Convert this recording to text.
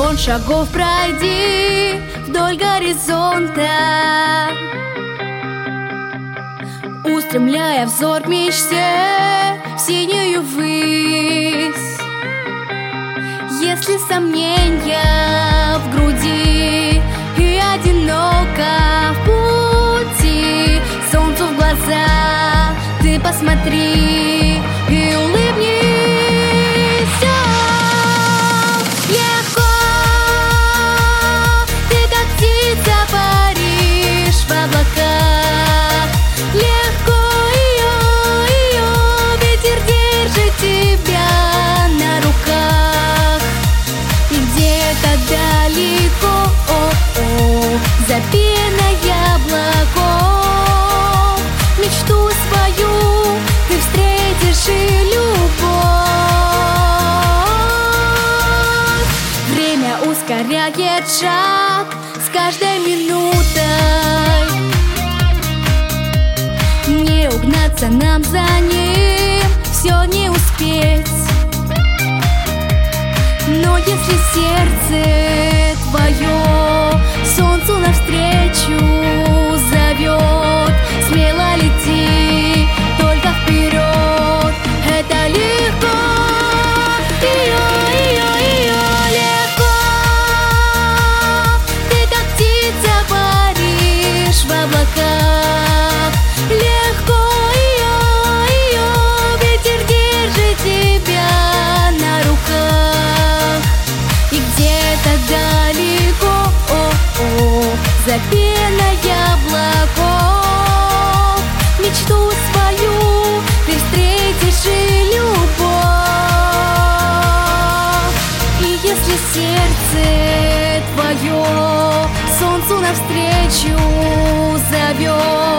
Миллион шагов пройди вдоль горизонта, устремляя взор к мечте в синюю высь. Если сомнения в груди и одиноко в пути, солнцу в глаза ты посмотри и улыбнись. Легко, ты как птица паришь в облаках. Легко ее, ветер держит тебя на руках. И где-то далеко, за пеной облаков, мечту свою ты встретишь и любовь. Время ускоряет шаг с каждой минутой. Не угнаться нам за ним, все не успеть. Но если сердце твое солнцу навстречу зовет, смело лети, только вперед, это легко. Легко, ты как птица паришь в облаках. Легко ее, ветер держит тебя на руках. И где-то далеко, за пеной облаков, мечту свою ты встретишь и любовь. И если сердце твое солнцу навстречу зовет,